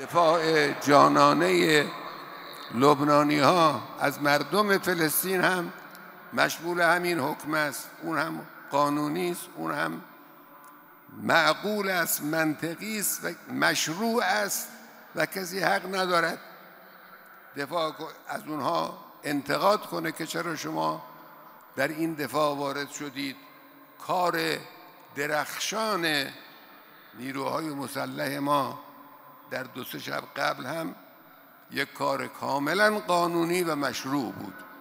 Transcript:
دفاع جانانه لبنانی ها از مردم فلسطین هم مشمول همین حکم است. اون هم قانونی است، اون هم معقول است، منطقی است و مشروع است و کسی حق ندارد دفاع از اونها انتقاد کنه که چرا شما در این دفاع وارد شدید. کار درخشان نیروهای مسلح ما در 2-3 شب قبل هم یک کار کاملا قانونی و مشروع بود.